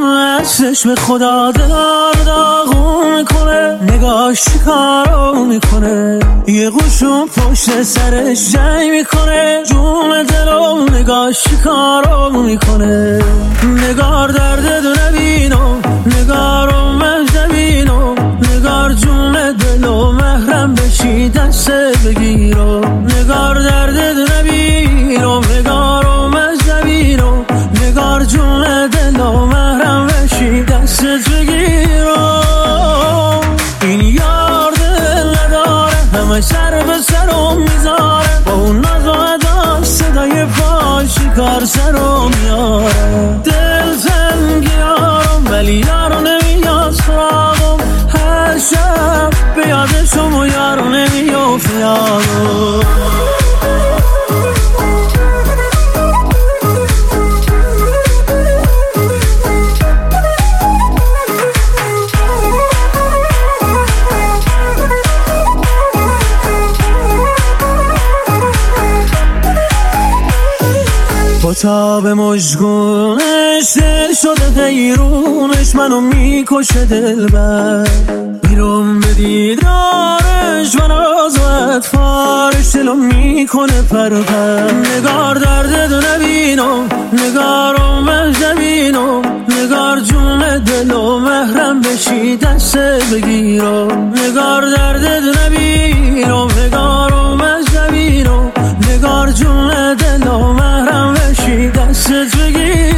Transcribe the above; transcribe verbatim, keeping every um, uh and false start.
چشم خدا دلار داغون میکنه، نگاش چیکارو میکنه، یه قشون پشت سرش جنگ میکنه، جون دلو نگاش چیکارو میکنه. نگار درد دو نبینو، نگارو مجنبینو، نگار جون دلو محرم بشی دست بگیرو. نگار درد دو نبینو، نگارو مجنبینو، نگار جون دلو محرم بشی دست بگیرو. این یار دل نداره، همه سر به سرم میذاره، با اون ناز و ادا صدای پای شکار سرم میاره. دل تنگیارم ولی یارو نمیاد سراغم، هر شب به یادشم و یارو نمیافت یادم. با تاب مشگونش دل شده غیرونش، منو میکشه دلبر، بیرون به دیدارش من آزاد فارش دلو میکنه پر پر. نگار درد دو نبینو، نگارو مجنبینو، نگار جون دلو محرم بشی دست بگیرو. نگار درد دو نبینو، نگارو مجنبینو، نگار جون دلو محرم بشی دست بگیرو.